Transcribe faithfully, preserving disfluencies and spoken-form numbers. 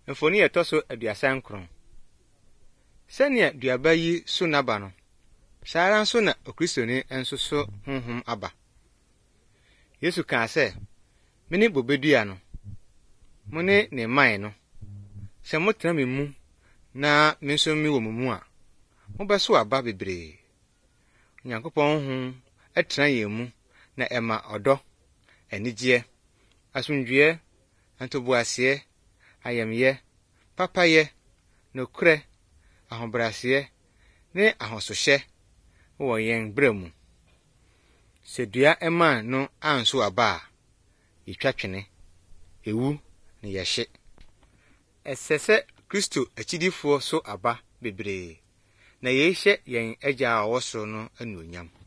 Mfoni etoso aduasa nkron. Sɛnea duaba yi so naba no, saa ara nso na okristoni nso so honhom aba. Yesu kaa sɛ, mene bobedua no, mo ne ne mman no. Sɛ motena me mu na me nso me wɔ mo mu a, mobɛso aba bebree. Onyankopɔn honhom ɛtena yɛn mu na ɛma ɔdɔ, anigye, asomdwoe, antoboaseɛ, ayamyɛ, papayɛ, nokorɛ, ahobrɛaseɛ ne ahosohyɛ wɔ yɛn bra mu. Sɛ dua ɛman no anso aba a, yɛtwa twene, ewu ne yɛhye. Ɛsɛ sɛ Kristo akyidifoɔ so aba bebree, na yɛhyɛ yɛn Agya a ɔwɔ soro no anuonyam.